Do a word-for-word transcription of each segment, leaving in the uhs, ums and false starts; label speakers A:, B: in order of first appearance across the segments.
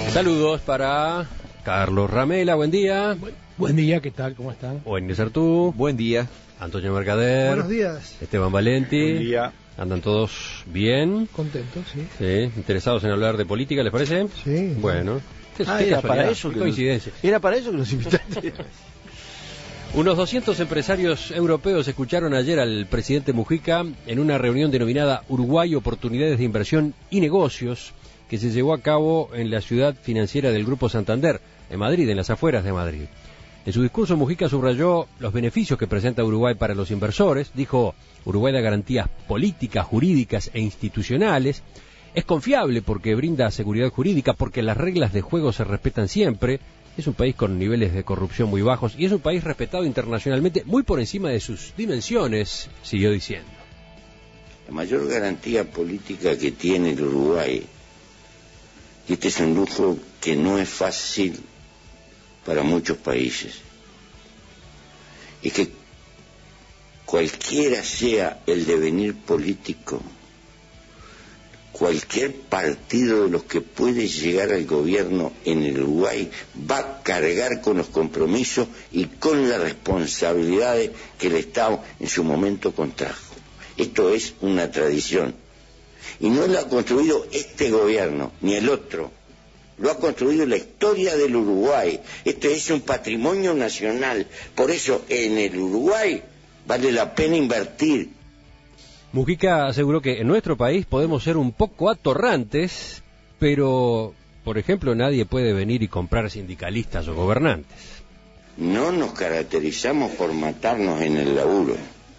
A: Saludos para Carlos Ramela, buen día.
B: Buen, buen día, ¿qué tal? ¿Cómo están?
A: Wagner Artú.
C: Buen día.
A: Antonio Mercader.
D: Buenos días.
A: Esteban Valenti.
C: Buen día.
A: ¿Andan todos bien?
D: Contentos, sí.
A: Sí. ¿Interesados en hablar de política, les parece?
D: Sí.
A: Bueno. ¿Qué,
C: Ah,
A: qué
C: era para eso
A: qué
C: que
A: coincidencia.
C: Nos, era para eso que nos invitaste.
A: Unos doscientos empresarios europeos escucharon ayer al presidente Mujica en una reunión denominada Uruguay Oportunidades de Inversión y Negocios, que se llevó a cabo en la ciudad financiera del Grupo Santander, en Madrid, en las afueras de Madrid. En su discurso, Mujica subrayó los beneficios que presenta Uruguay para los inversores. Dijo, Uruguay da garantías políticas, jurídicas e institucionales. Es confiable porque brinda seguridad jurídica, porque las reglas de juego se respetan siempre. Es un país con niveles de corrupción muy bajos y es un país respetado internacionalmente muy por encima de sus dimensiones, siguió diciendo.
E: La mayor garantía política que tiene el Uruguay, y este es un lujo que no es fácil para muchos países, es que cualquiera sea el devenir político, cualquier partido de los que puede llegar al gobierno en el Uruguay va a cargar con los compromisos y con las responsabilidades que el Estado en su momento contrajo. Esto es una tradición. Y no lo ha construido este gobierno, ni el otro. Lo ha construido la historia del Uruguay. Esto es un patrimonio nacional. Por eso en el Uruguay vale la pena invertir.
A: Mujica aseguró que en nuestro país podemos ser un poco atorrantes, pero, por ejemplo, nadie puede venir y comprar sindicalistas o gobernantes.
E: No nos caracterizamos por matarnos en el laburo.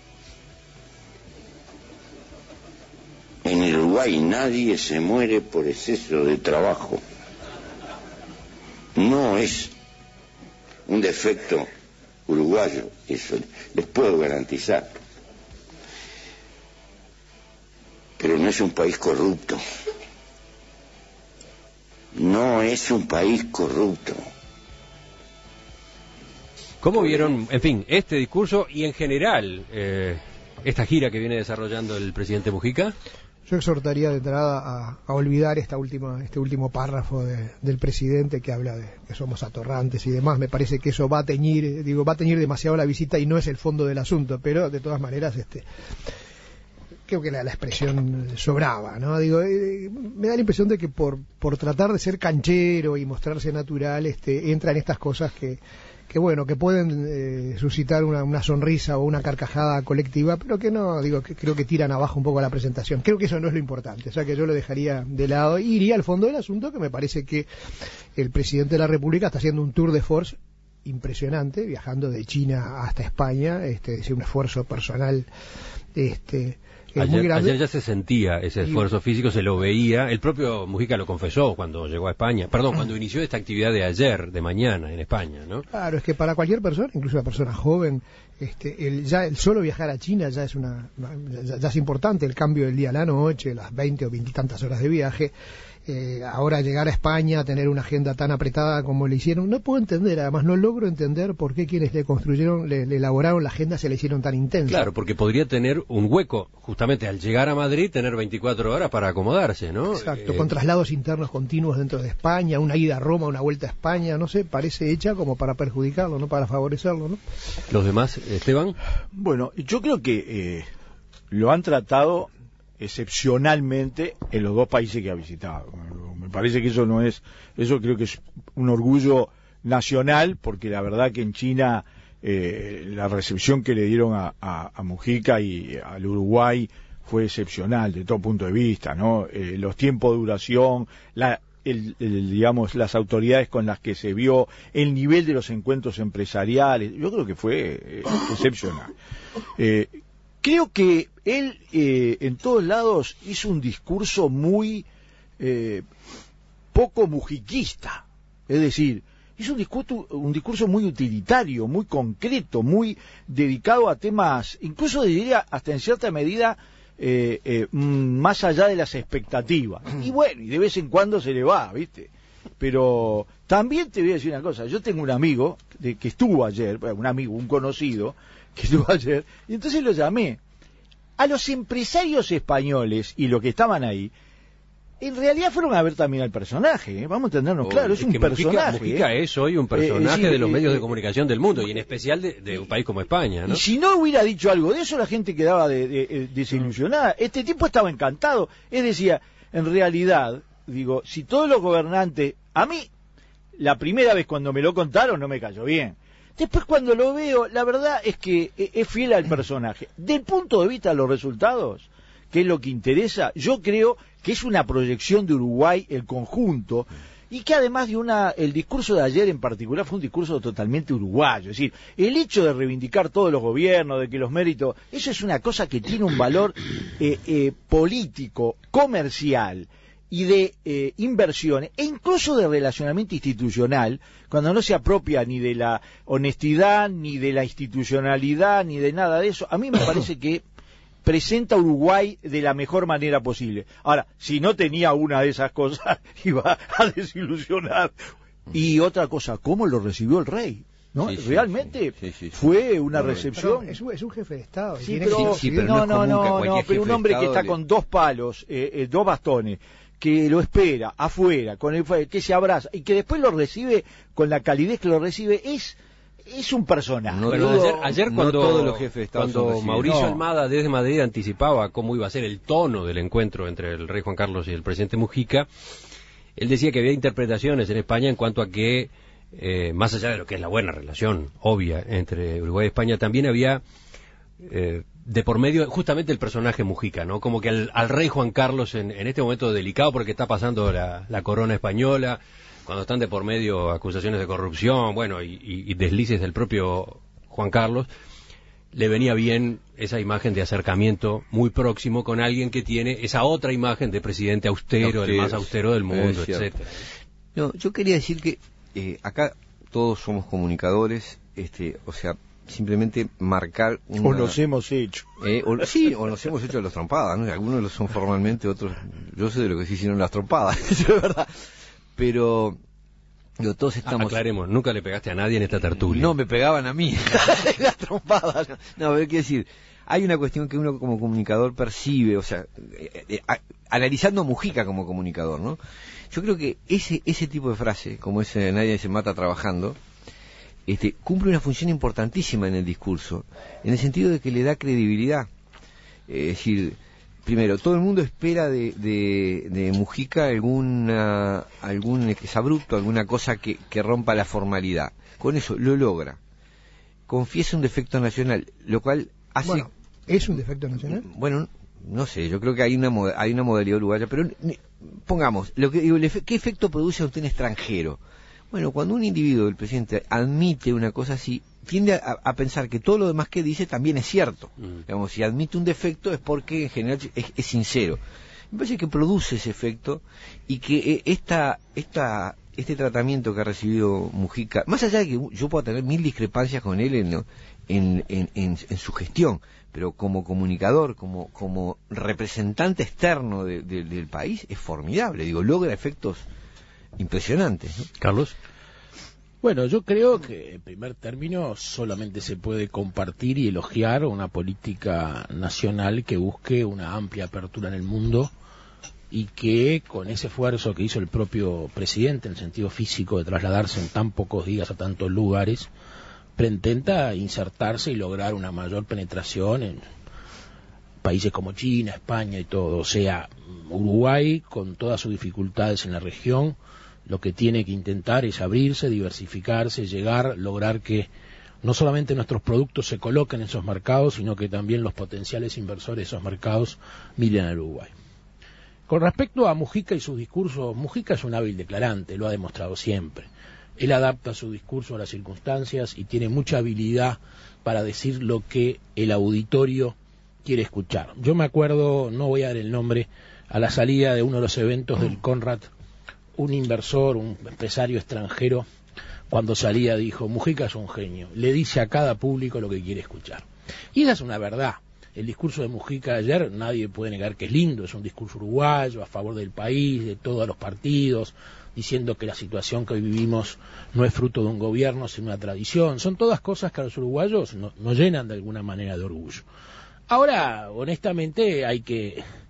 E: En el Uruguay nadie se muere por exceso de trabajo. No es un defecto uruguayo, eso les puedo garantizar. Pero no es un país corrupto. No es un país corrupto.
A: ¿Cómo vieron, en fin, este discurso y en general eh, esta gira que viene desarrollando el presidente Mujica?
D: Yo exhortaría de entrada a, a olvidar esta última, este último párrafo de, del presidente que habla de que somos atorrantes y demás. Me parece que eso va a teñir, digo, va a teñir demasiado la visita y no es el fondo del asunto, pero de todas maneras, este... creo que la, la expresión sobraba, ¿no? Digo, eh, me da la impresión de que por por tratar de ser canchero y mostrarse natural, este, entra en estas cosas que, que bueno, que pueden eh, suscitar una, una sonrisa o una carcajada colectiva, pero que no, digo, que creo que tiran abajo un poco la presentación. Creo que eso no es lo importante, o sea que yo lo dejaría de lado y iría al fondo del asunto, que me parece que el presidente de la República está haciendo un tour de force impresionante, viajando de China hasta España, este, es un esfuerzo personal, este...
A: Ayer, ayer ya se sentía ese esfuerzo y... físico, se lo veía, el propio Mujica lo confesó cuando llegó a España, perdón, cuando inició esta actividad de ayer, de mañana, en España, ¿no? Claro,
D: es que para cualquier persona, incluso una persona joven, este, el, ya el solo viajar a China ya es una, ya, ya es importante, el cambio del día a la noche, las veinte o veinte y tantas horas de viaje. Eh, ahora llegar a España, tener una agenda tan apretada como le hicieron, no puedo entender, además no logro entender por qué quienes le construyeron, le, le elaboraron la agenda se le hicieron tan intensa.
A: Claro, porque podría tener un hueco, justamente al llegar a Madrid, tener veinticuatro horas para acomodarse, ¿no?
D: Exacto,
A: eh...
D: con traslados internos continuos dentro de España, una ida a Roma, una vuelta a España, no sé, parece hecha como para perjudicarlo, no para favorecerlo, ¿no?
A: ¿Los demás, Esteban?
C: Bueno, yo creo que eh, lo han tratado excepcionalmente en los dos países que ha visitado. Me parece que eso no es, eso creo que es un orgullo nacional, porque la verdad que en China eh, la recepción que le dieron a, a, a Mujica y al Uruguay fue excepcional de todo punto de vista, ¿no? Eh, los tiempos de duración, la El, el, digamos, las autoridades con las que se vio, el nivel de los encuentros empresariales, yo creo que fue eh, excepcional. Eh, creo que él eh, en todos lados hizo un discurso muy eh, poco mujiquista, es decir, hizo un discurso, un discurso muy utilitario, muy concreto, muy dedicado a temas, incluso diría hasta en cierta medida Eh, eh, más allá de las expectativas. Y bueno, y de vez en cuando se le va, ¿viste? Pero también te voy a decir una cosa, yo tengo un amigo de, que estuvo ayer, un amigo, un conocido, que estuvo ayer, y entonces lo llamé. A los empresarios españoles y los que estaban ahí, en realidad fueron a ver también al personaje, ¿eh? Vamos a entendernos, oh, claro, es, es un personaje.
A: Mujica, Mujica
C: ¿eh?
A: es hoy un personaje
C: eh,
A: de los
C: eh,
A: medios
C: eh,
A: de comunicación del mundo, y en especial de, de un país como España, ¿no?
C: Y si no hubiera dicho algo de eso, la gente quedaba de, de, de, desilusionada. Este tipo estaba encantado. Es decir, en realidad, digo, si todos los gobernantes... A mí, la primera vez cuando me lo contaron no me cayó bien. Después cuando lo veo, la verdad es que es fiel al personaje. Del punto de vista de los resultados, que es lo que interesa, yo creo que es una proyección de Uruguay el conjunto, y que además de una, el discurso de ayer en particular fue un discurso totalmente uruguayo. Es decir, el hecho de reivindicar todos los gobiernos, de que los méritos, eso es una cosa que tiene un valor eh, eh, político, comercial y de eh, inversiones, e incluso de relacionamiento institucional, cuando no se apropia ni de la honestidad, ni de la institucionalidad, ni de nada de eso. A mí me parece que presenta a Uruguay de la mejor manera posible. Ahora, si no tenía una de esas cosas, iba a desilusionar. Y otra cosa, ¿cómo lo recibió el rey? ¿No? Sí, sí, realmente sí, sí, sí, sí. fue una bueno, recepción.
D: Es un, es un jefe de Estado.
C: Sí, pero, sí, pero no, no, no, no, pero un hombre que está le... con dos palos, eh, eh, dos bastones, que lo espera afuera, con el que se abraza y que después lo recibe con la calidez que lo recibe, es es un personaje.
A: No, pero ayer, ayer cuando, no todos los jefes de Estado cuando Mauricio no. Almada desde Madrid anticipaba cómo iba a ser el tono del encuentro entre el rey Juan Carlos y el presidente Mujica, él decía que había interpretaciones en España en cuanto a que, eh, más allá de lo que es la buena relación obvia entre Uruguay y España, también había eh, de por medio justamente el personaje Mujica, ¿no? Como que al, al rey Juan Carlos en, en este momento delicado, porque está pasando la, la corona española, cuando están de por medio acusaciones de corrupción, bueno, y, y, y deslices del propio Juan Carlos, le venía bien esa imagen de acercamiento muy próximo con alguien que tiene esa otra imagen de presidente austero, el más austero del mundo, etcétera.
F: No, yo quería decir que eh, acá todos somos comunicadores, este, o sea, simplemente marcar una...
C: O nos hemos hecho.
F: Eh, o, sí, o nos hemos hecho de las trompadas, ¿no? Algunos lo son formalmente, otros... Yo sé de lo que se hicieron las trompadas, eso es verdad. Pero digo, todos estamos...
A: Aclaremos, nunca le pegaste a nadie en esta tertulia.
F: No, me pegaban a mí las trompadas. No, no, a ver, quiero decir, hay una cuestión que uno como comunicador percibe, o sea, eh, eh, a, analizando a Mujica como comunicador, ¿no? Yo creo que ese ese tipo de frase, como ese nadie se mata trabajando, este, cumple una función importantísima en el discurso, en el sentido de que le da credibilidad. Es decir, primero, todo el mundo espera de, de, de Mujica alguna, algún exabrupto, alguna cosa que, que rompa la formalidad. Con eso lo logra. Confiesa un defecto nacional, lo cual hace...
D: Bueno, ¿es un defecto nacional?
F: Bueno, no sé, yo creo que hay una hay una modalidad uruguaya, pero pongamos, lo que digo, ¿qué efecto produce ante un extranjero? Bueno, cuando un individuo, el presidente, admite una cosa así, tiende a, a pensar que todo lo demás que dice también es cierto. Mm. Digamos, si admite un defecto es porque en general es, es sincero. Me parece que produce ese efecto y que esta, esta, este tratamiento que ha recibido Mujica, más allá de que yo pueda tener mil discrepancias con él en, en, en, en, en su gestión, pero como comunicador, como, como representante externo de, de, del país, es formidable. Digo, logra efectos impresionantes, ¿no?
A: Carlos.
B: Bueno, yo creo que en primer término solamente se puede compartir y elogiar una política nacional que busque una amplia apertura en el mundo y que con ese esfuerzo que hizo el propio presidente en el sentido físico de trasladarse en tan pocos días a tantos lugares, pretenda insertarse y lograr una mayor penetración en países como China, España y todo. O sea, Uruguay, con todas sus dificultades en la región, lo que tiene que intentar es abrirse, diversificarse, llegar, lograr que no solamente nuestros productos se coloquen en esos mercados, sino que también los potenciales inversores de esos mercados miren al Uruguay. Con respecto a Mujica y sus discursos, Mujica es un hábil declarante, lo ha demostrado siempre. Él adapta su discurso a las circunstancias y tiene mucha habilidad para decir lo que el auditorio quiere escuchar. Yo me acuerdo, no voy a dar el nombre, a la salida de uno de los eventos del Conrad, un inversor, un empresario extranjero, cuando salía dijo, Mujica es un genio, le dice a cada público lo que quiere escuchar. Y esa es una verdad. El discurso de Mujica ayer, nadie puede negar que es lindo, es un discurso uruguayo, a favor del país, de todos los partidos, diciendo que la situación que hoy vivimos no es fruto de un gobierno, sino una tradición. Son todas cosas que a los uruguayos no, nos llenan de alguna manera de orgullo. Ahora, honestamente, hay que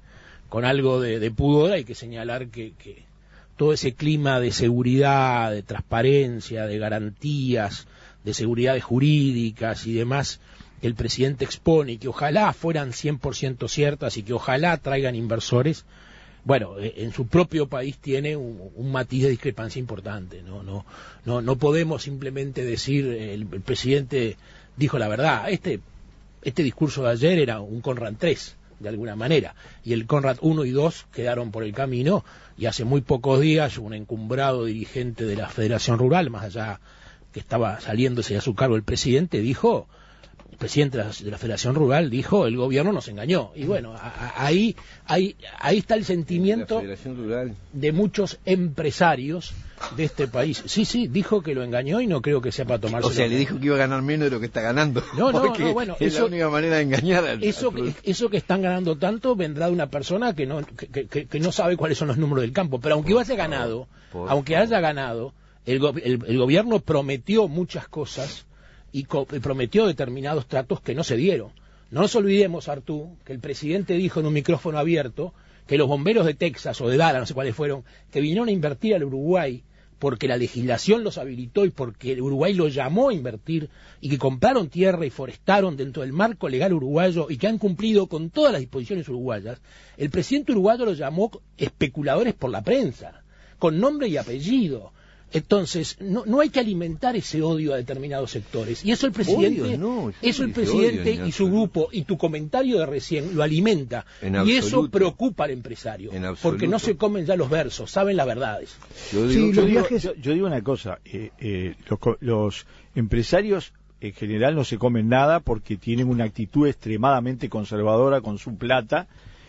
B: con algo de, de pudor hay que señalar que, que todo ese clima de seguridad, de transparencia, de garantías, de seguridades jurídicas y demás que el presidente expone y que ojalá fueran cien por ciento ciertas y que ojalá traigan inversores, bueno, en su propio país tiene un, un matiz de discrepancia importante. No, no, no, no podemos simplemente decir el, el presidente dijo la verdad. Este, este discurso de ayer era un Conrad tres, de alguna manera, y el Conrad uno y dos quedaron por el camino, y hace muy pocos días un encumbrado dirigente de la Federación Rural, más allá que estaba saliéndose a su cargo el presidente, dijo, el presidente de la, de la Federación Rural dijo, el gobierno nos engañó. Y bueno, a, a, ahí, ahí, ahí está el sentimiento de muchos empresarios de este país. Sí, sí, dijo que lo engañó y no creo que sea para tomarse.
F: O sea, le dijo que iba a ganar menos de lo que está ganando.
B: No, no, no, bueno,
F: es
B: eso,
F: la única manera de engañar al,
B: eso,
F: al
B: eso que están ganando tanto vendrá de una persona que no, que, que, que no sabe cuáles son los números del campo. Pero aunque haya ganado, aunque haya ganado, el, go el, el gobierno prometió muchas cosas y, y prometió determinados tratos que no se dieron. No nos olvidemos, Artú, que el presidente dijo en un micrófono abierto que los bomberos de Texas o de Dallas, no sé cuáles fueron, que vinieron a invertir al Uruguay porque la legislación los habilitó y porque el Uruguay lo llamó a invertir, y que compraron tierra y forestaron dentro del marco legal uruguayo y que han cumplido con todas las disposiciones uruguayas. El presidente uruguayo los llamó especuladores por la prensa, con nombre y apellido. Entonces, no, no hay que alimentar ese odio a determinados sectores. Y eso el presidente,
F: odio, no,
B: eso el presidente y su grupo y tu comentario de recién lo alimenta. Y eso preocupa al empresario. Porque no se comen ya los versos, saben las verdades.
C: Yo digo, sí, yo, digo, yo, yo digo una cosa, eh, eh, los, los empresarios en general no se comen nada porque tienen una actitud extremadamente conservadora con su plata.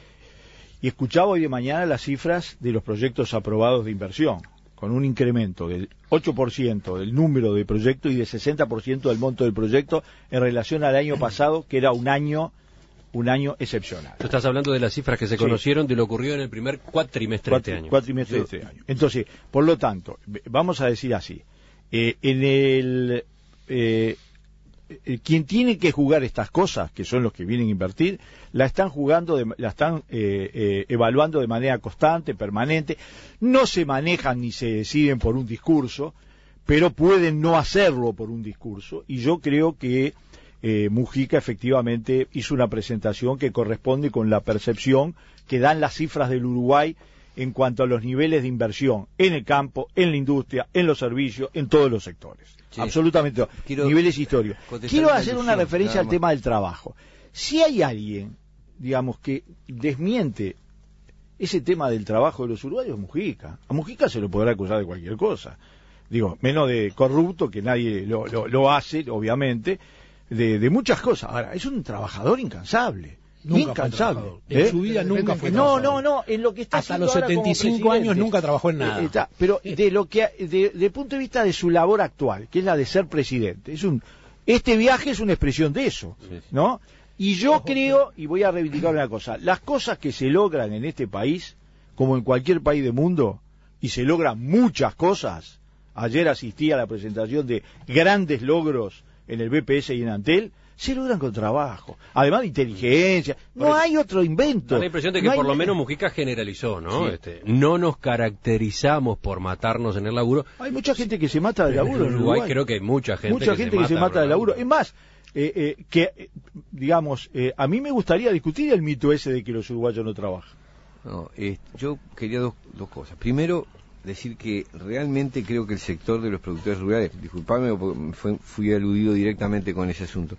C: Y escuchaba hoy de mañana las cifras de los proyectos aprobados de inversión, con un incremento del ocho por ciento del número de proyectos y del sesenta por ciento del monto del proyecto en relación al año pasado, que era un año un año excepcional.
A: Tú estás hablando de las cifras que se sí. conocieron de lo ocurrido en el primer cuatrimestre
C: Cuatri,
A: de este año.
C: Cuatrimestre de este año. Entonces, por lo tanto, vamos a decir así, eh, en el... Eh, quien tiene que jugar estas cosas, que son los que vienen a invertir, la están jugando, de, la están eh, eh, evaluando de manera constante, permanente, no se manejan ni se deciden por un discurso, pero pueden no hacerlo por un discurso, y yo creo que eh, Mujica efectivamente hizo una presentación que corresponde con la percepción que dan las cifras del Uruguay en cuanto a los niveles de inversión en el campo, en la industria, en los servicios, en todos los sectores. Sí. Absolutamente, Quiero niveles históricos. Quiero hacer una referencia al tema del trabajo. Si hay alguien, digamos, que desmiente ese tema del trabajo de los uruguayos, Mujica. A Mujica se lo podrá acusar de cualquier cosa. Digo, menos de corrupto, que nadie lo, lo, lo hace, obviamente, de, de muchas cosas. Ahora, es un trabajador incansable. Nunca incansable.
B: ¿Eh? En su vida nunca fue
C: No, no, no, en lo que está
B: hasta los setenta y cinco años nunca trabajó en nada.
C: Eh, está, pero de lo que de, de punto de vista de su labor actual, que es la de ser presidente, es un este viaje es una expresión de eso, ¿no? Y yo creo, y voy a reivindicar una cosa, las cosas que se logran en este país, como en cualquier país del mundo, y se logran muchas cosas. Ayer asistí a la presentación de grandes logros en el B P S y en Antel, se logran con trabajo, además de inteligencia, no eso, hay otro invento.
A: Da la impresión de que
C: no
A: por
C: hay...
A: lo menos Mujica generalizó, ¿no?
C: Sí.
A: Este, no nos caracterizamos por matarnos en el laburo.
C: Hay mucha gente que se mata de laburo en Uruguay.
A: Creo que hay mucha gente
C: mucha
A: que,
C: gente
A: se,
C: que se mata de laburo. Es más, eh, eh, que, eh, digamos, eh, a mí me gustaría discutir el mito ese de que los uruguayos no trabajan.
F: No, eh, yo quería dos, dos cosas. Primero, decir que realmente creo que el sector de los productores rurales, disculpadme porque fue, fui aludido directamente con ese asunto,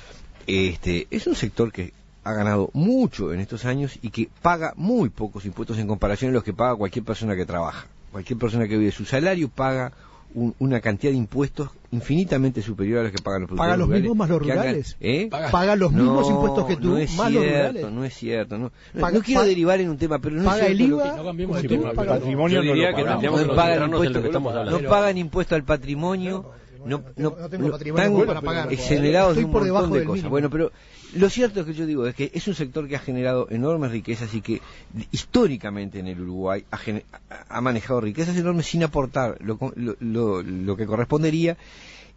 F: este es un sector que ha ganado mucho en estos años y que paga muy pocos impuestos en comparación a los que paga cualquier persona que trabaja. Cualquier persona que vive su salario paga un, una cantidad de impuestos infinitamente superior a los que pagan los productores
D: ¿Paga los
F: rurales,
D: mismos más los rurales?
F: Hagan, ¿eh?
D: ¿Paga, ¿Paga los
F: no,
D: mismos impuestos que tú,
F: no es
D: más
F: cierto,
D: los rurales?
F: No es cierto, no,
D: Paga,
F: no quiero
D: paga,
F: derivar en un tema, pero no
D: paga
F: es cierto.
D: el IVA,
B: no cambiemos
D: el
B: tema,
C: patrimonio
A: yo diría
C: no
A: que tendríamos que
F: no pagan
A: impuesto
F: impuesto,
A: que estamos hablando.
F: No pagan impuesto al patrimonio.
D: No,
F: no,
D: no,
F: no,
D: no tengo
F: no
D: patrimonio
F: están
D: para pagar.
F: exonerados de un
D: por
F: montón de
D: del
F: cosas.
D: mínimo.
F: Bueno, pero lo cierto es que yo digo es que es un sector que ha generado enormes riquezas y que históricamente en el Uruguay ha, ha manejado riquezas enormes sin aportar lo, lo, lo, lo que correspondería,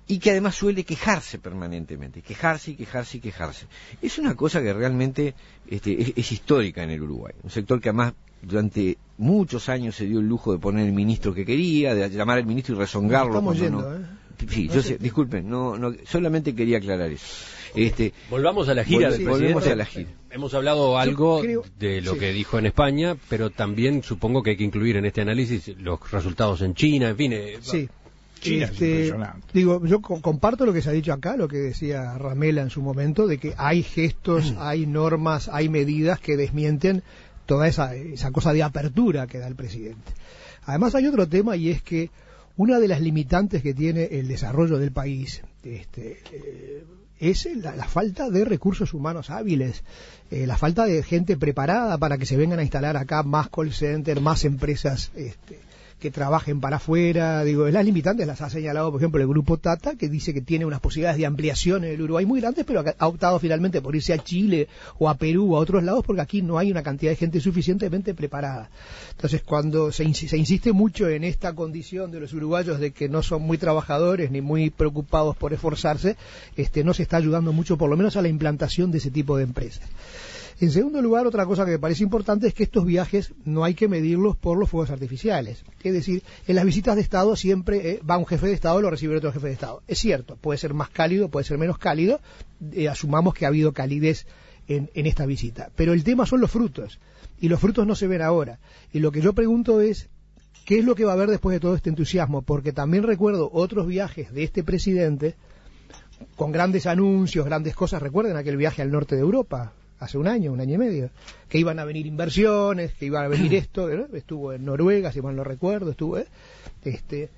F: y que además suele quejarse permanentemente, quejarse y quejarse y quejarse. Es una cosa que realmente este, es, es histórica en el Uruguay, un sector que además durante muchos años se dio el lujo de poner el ministro que quería, de llamar al ministro y rezongarlo.
D: Estamos yendo,
F: no...
D: ¿eh?
F: Sí, yo sé, disculpen, no, no, solamente quería aclarar eso. Este,
A: volvamos a la gira
F: vol-
A: del
F: volvemos
A: presidente.
F: a la gira.
A: Hemos hablado algo
D: creo,
A: de lo
D: sí.
A: que dijo en España, pero también supongo que hay que incluir en este análisis los resultados en China, en fin. Eh,
D: Sí.
C: China es
D: Este,
C: impresionante.
D: digo, yo co- comparto lo que se ha dicho acá, lo que decía Ramela en su momento, de que hay gestos, hay normas, hay medidas que desmienten toda esa, esa cosa de apertura que da el presidente. Además hay otro tema, y es que una de las limitantes que tiene el desarrollo del país este, eh, es la, la falta de recursos humanos hábiles, eh, la falta de gente preparada para que se vengan a instalar acá más call center, más empresas este, que trabajen para afuera. Digo, las limitantes las ha señalado, por ejemplo, el grupo Tata, que dice que tiene unas posibilidades de ampliación en el Uruguay muy grandes, pero ha optado finalmente por irse a Chile o a Perú o a otros lados, porque aquí no hay una cantidad de gente suficientemente preparada. Entonces, cuando se, ins- se insiste mucho en esta condición de los uruguayos de que no son muy trabajadores ni muy preocupados por esforzarse, este, no se está ayudando mucho, por lo menos a la implantación de ese tipo de empresas. En segundo lugar, otra cosa que me parece importante es que estos viajes no hay que medirlos por los fuegos artificiales. Es decir, en las visitas de Estado siempre eh, va un jefe de Estado y lo recibe otro jefe de Estado. Es cierto, puede ser más cálido, puede ser menos cálido, eh, asumamos que ha habido calidez en, en esta visita. Pero el tema son los frutos, y los frutos no se ven ahora. Y lo que yo pregunto es, ¿qué es lo que va a haber después de todo este entusiasmo? Porque también recuerdo otros viajes de este presidente con grandes anuncios, grandes cosas. Recuerden aquel viaje al norte de Europa, hace un año, un año y medio, que iban a venir inversiones, que iban a venir esto, ¿no? Estuvo en Noruega, si mal no recuerdo, estuvo ¿eh? este,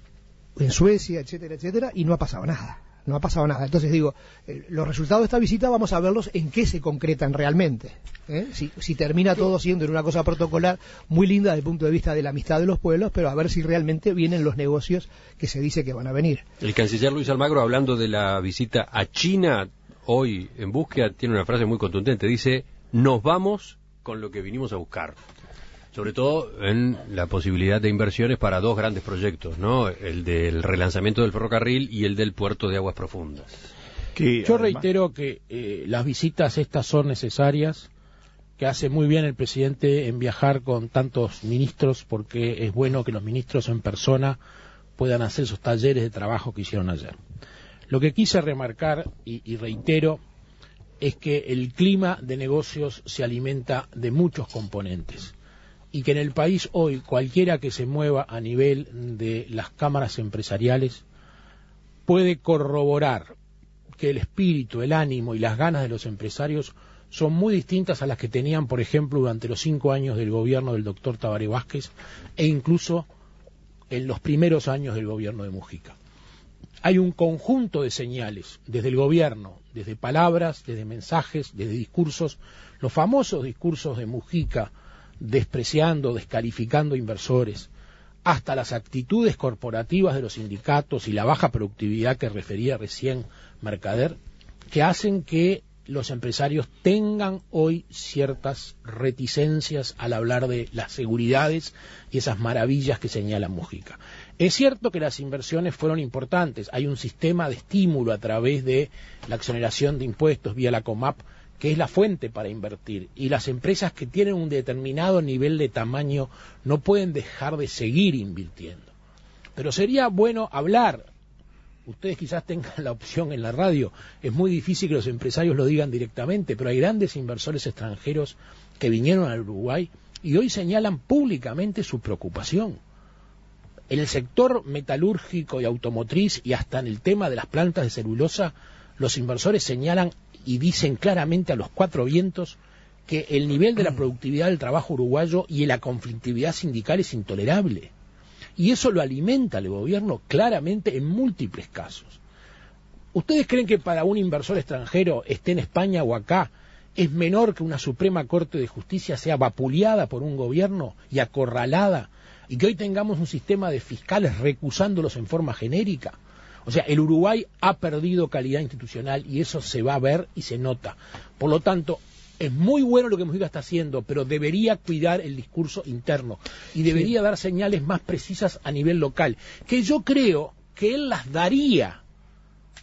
D: en Suecia, etcétera, etcétera, y no ha pasado nada, no ha pasado nada. Entonces digo, eh, los resultados de esta visita vamos a verlos en qué se concretan realmente, ¿eh? si, si termina todo siendo en una cosa protocolar muy linda desde el punto de vista de la amistad de los pueblos, pero a ver si realmente vienen los negocios que se dice que van a venir.
A: El canciller Luis Almagro, hablando de la visita a China hoy en búsqueda, tiene una frase muy contundente, dice: nos vamos con lo que vinimos a buscar, sobre todo en la posibilidad de inversiones para dos grandes proyectos, ¿no? El del relanzamiento del ferrocarril y el del puerto de aguas profundas.
C: Que,
B: Yo
C: además,
B: reitero que eh, las visitas estas son necesarias, que hace muy bien el presidente en viajar con tantos ministros, porque es bueno que los ministros en persona puedan hacer esos talleres de trabajo que hicieron ayer. Lo que quise remarcar, y, y reitero, es que el clima de negocios se alimenta de muchos componentes, y que en el país hoy cualquiera que se mueva a nivel de las cámaras empresariales puede corroborar que el espíritu, el ánimo y las ganas de los empresarios son muy distintas a las que tenían, por ejemplo, durante los cinco años del gobierno del doctor Tabaré Vázquez, e incluso en los primeros años del gobierno de Mujica. Hay un conjunto de señales desde el gobierno, desde palabras, desde mensajes, desde discursos, los famosos discursos de Mujica despreciando, descalificando inversores, hasta las actitudes corporativas de los sindicatos y la baja productividad que refería recién Mercader, que hacen que los empresarios tengan hoy ciertas reticencias al hablar de las seguridades y esas maravillas que señala Mujica. Es cierto que las inversiones fueron importantes, hay un sistema de estímulo a través de la exoneración de impuestos vía la COMAP, que es la fuente para invertir, y las empresas que tienen un determinado nivel de tamaño no pueden dejar de seguir invirtiendo. Pero sería bueno hablar. Ustedes quizás tengan la opción en la radio, es muy difícil que los empresarios lo digan directamente, pero hay grandes inversores extranjeros que vinieron al Uruguay y hoy señalan públicamente su preocupación. En el sector metalúrgico y automotriz y hasta en el tema de las plantas de celulosa, los inversores señalan y dicen claramente a los cuatro vientos que el nivel de la productividad del trabajo uruguayo y la conflictividad sindical es intolerable. Y eso lo alimenta el gobierno claramente en múltiples casos. ¿Ustedes creen que para un inversor extranjero, esté en España o acá, es menor que una Suprema Corte de Justicia sea vapuleada por un gobierno y acorralada, y que hoy tengamos un sistema de fiscales recusándolos en forma genérica? O sea, el Uruguay ha perdido calidad institucional y eso se va a ver y se nota. Por lo tanto, es muy bueno lo que Mujica está haciendo, pero debería cuidar el discurso interno y debería sí. dar señales más precisas a nivel local, que yo creo que él las daría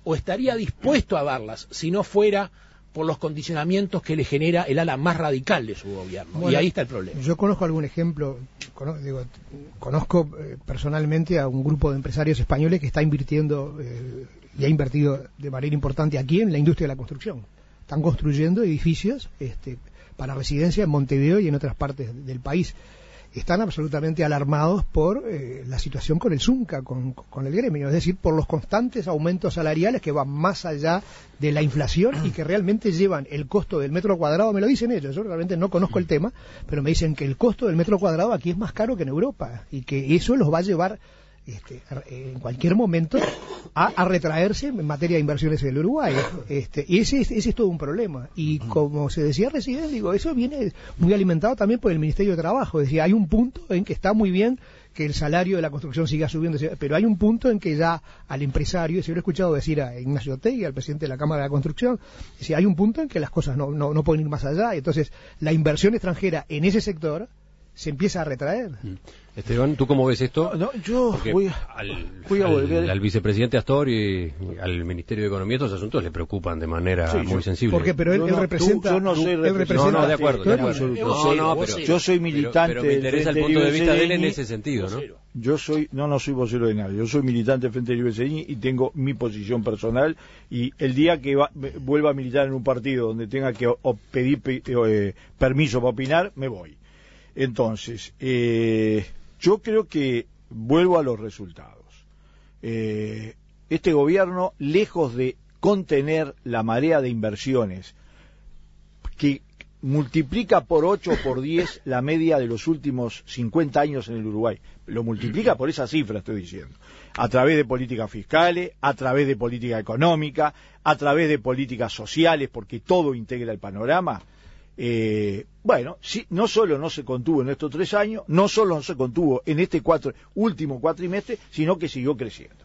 B: o estaría dispuesto a darlas si no fuera por los condicionamientos que le genera el ala más radical de su gobierno. Bueno, y ahí está el problema.
D: Yo conozco algún ejemplo, conozco, digo, conozco eh, personalmente a un grupo de empresarios españoles que está invirtiendo eh, y ha invertido de manera importante aquí en la industria de la construcción. Están construyendo edificios este, para residencia en Montevideo y en otras partes del país. Están absolutamente alarmados por eh, la situación con el Zunca, con, con el gremio, es decir, por los constantes aumentos salariales que van más allá de la inflación y que realmente llevan el costo del metro cuadrado, me lo dicen ellos, yo realmente no conozco el tema, pero me dicen que el costo del metro cuadrado aquí es más caro que en Europa y que eso los va a llevar Este, en cualquier momento a, a retraerse en materia de inversiones en el Uruguay. Este, y ese, ese es todo un problema. Y como se decía recién, digo, eso viene muy alimentado también por el Ministerio de Trabajo. Es decir, hay un punto en que está muy bien que el salario de la construcción siga subiendo, pero hay un punto en que ya al empresario, y se lo he escuchado decir a Ignacio Otegui, al presidente de la Cámara de la Construcción, decía, hay un punto en que las cosas no, no, no pueden ir más allá. Entonces, la inversión extranjera en ese sector se empieza a retraer.
A: Esteban, ¿tú cómo ves esto?
C: No, yo voy a,
A: al,
C: voy a volver
A: al, al vicepresidente Astor y al Ministerio de Economía estos asuntos le preocupan de manera
C: sí,
A: muy
C: yo,
A: sensible.
D: Porque, pero él,
C: yo
D: él
C: no,
D: representa...
C: Tú, yo no soy
D: él representa,
A: no, no, de acuerdo. De acuerdo.
C: No,
A: no, no, pero,
C: yo soy militante...
A: Pero, pero me interesa el punto de vista de él en ese sentido, ¿no?
C: Yo soy, no, no soy vocero de nadie. Yo soy militante del Frente Libre Cedeñi y tengo mi posición personal. Y el día que va, vuelva a militar en un partido donde tenga que o, o pedir eh, permiso para opinar, me voy. Entonces, eh, yo creo que vuelvo a los resultados. Eh, este gobierno, lejos de contener la marea de inversiones, que multiplica por ocho o por diez la media de los últimos cincuenta años en el Uruguay, lo multiplica por esa cifra, estoy diciendo, a través de políticas fiscales, a través de política económica, a través de políticas sociales, porque todo integra el panorama. Eh, bueno, sí, no solo no se contuvo en estos tres años, no solo no se contuvo en este cuatro, último cuatrimestre, sino que siguió creciendo.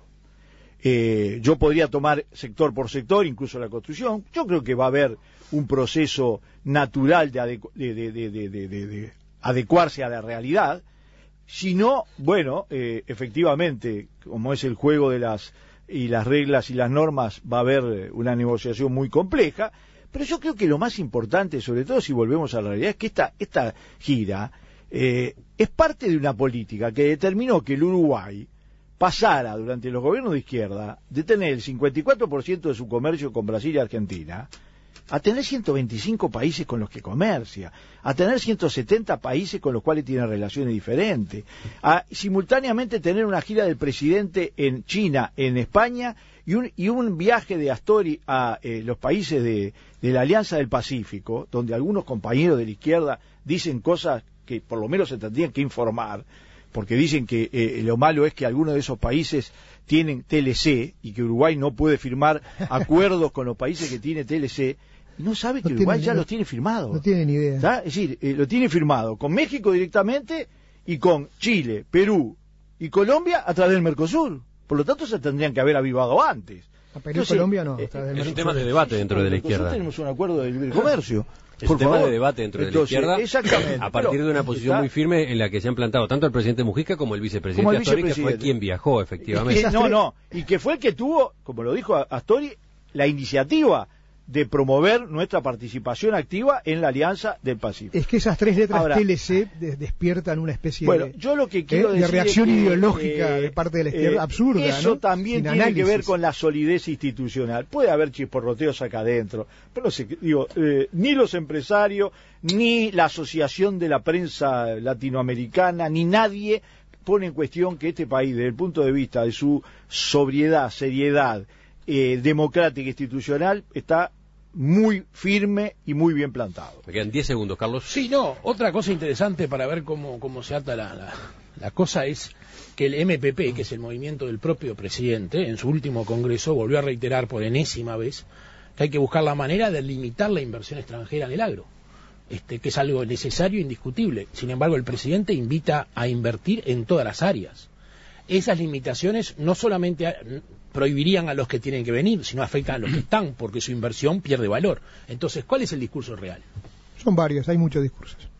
C: Eh, yo podría tomar sector por sector, incluso la construcción. Yo creo que va a haber un proceso natural de, adecu de, de, de, de, de, de, de adecuarse a la realidad. Si no, bueno, eh, efectivamente, como es el juego de las y las reglas y las normas, va a haber una negociación muy compleja. Pero yo creo que lo más importante, sobre todo si volvemos a la realidad, es que esta, esta gira eh, es parte de una política que determinó que el Uruguay pasara durante los gobiernos de izquierda de tener el cincuenta y cuatro por ciento de su comercio con Brasil y Argentina a tener ciento veinticinco países con los que comercia, a tener ciento setenta países con los cuales tiene relaciones diferentes, a simultáneamente tener una gira del presidente en China, en España, y un, y un viaje de Astori a eh, los países de, de la Alianza del Pacífico, donde algunos compañeros de la izquierda dicen cosas que por lo menos se tendrían que informar, porque dicen que eh, lo malo es que algunos de esos países tienen T L C y que Uruguay no puede firmar acuerdos con los países que tiene T L C. No sabe que no Uruguay ya no, los tiene firmados.
D: No tiene ni idea.
C: ¿Está? Es decir, eh, lo tiene firmado con México directamente y con Chile, Perú y Colombia a través del Mercosur. Por lo tanto, se tendrían que haber avivado antes.
D: A Perú y Colombia no.
C: Eh,
A: es un tema de debate dentro de la izquierda.
C: Nosotros tenemos un acuerdo de libre comercio.
A: Es un tema de debate dentro
C: Entonces,
A: de la izquierda,
C: exactamente,
A: a partir de una posición
C: está,
A: muy firme en la que se han plantado tanto el presidente Mujica como el vicepresidente
C: como el
A: Astori,
C: vicepresidente.
A: que fue quien viajó, efectivamente.
C: Que, no, no, y que fue el que tuvo, como lo dijo Astori, la iniciativa de promover nuestra participación activa en la Alianza del Pacífico.
D: Es que esas tres letras
C: Ahora,
D: T L C de, despiertan una especie
C: bueno,
D: de,
C: yo lo que quiero
D: eh, de reacción
C: es que,
D: ideológica
C: eh,
D: de parte de la izquierda
C: eh,
D: absurda.
C: Eso
D: ¿no?
C: también
D: Sin
C: tiene
D: análisis.
C: que ver con la solidez institucional. Puede haber chisporroteos acá adentro, pero no sé, digo, eh, ni los empresarios, ni la Asociación de la Prensa Latinoamericana, ni nadie pone en cuestión que este país, desde el punto de vista de su sobriedad, seriedad, eh, democrática e institucional, está muy firme y muy bien plantado.
A: Me quedan diez segundos, Carlos.
B: Sí, no, otra cosa interesante para ver cómo, cómo se ata la, la, la cosa es que el M P P, que es el movimiento del propio presidente, en su último congreso volvió a reiterar por enésima vez que hay que buscar la manera de limitar la inversión extranjera en el agro, este, que es algo necesario e indiscutible. Sin embargo, el presidente invita a invertir en todas las áreas. Esas limitaciones no solamente a, prohibirían a los que tienen que venir, sino afectan a los que están, porque su inversión pierde valor. Entonces, ¿cuál es el discurso real?
D: Son varios, hay muchos discursos.